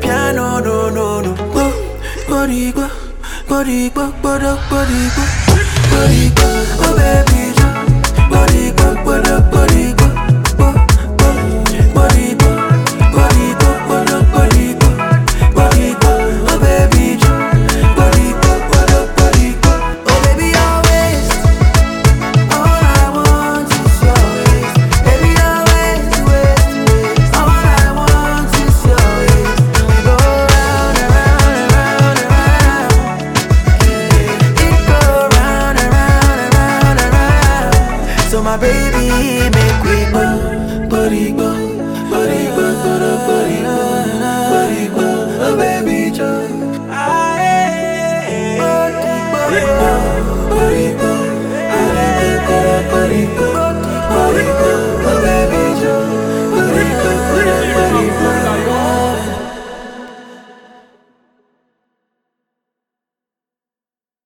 piano, no, no, no. Boricua, Boricua, Boricua, Boricua, oh baby, Boricua, Boricua, Boricua, Boricua, Boricua, Boricua, oh baby, Boricua, Boricua, oh baby, always, all I want is your ways, baby, always, ways, all I want is your ways, and we go round and round and round and round, it go round and round and round and round, so my baby, make we go, Boricua, Boricua, Boricua.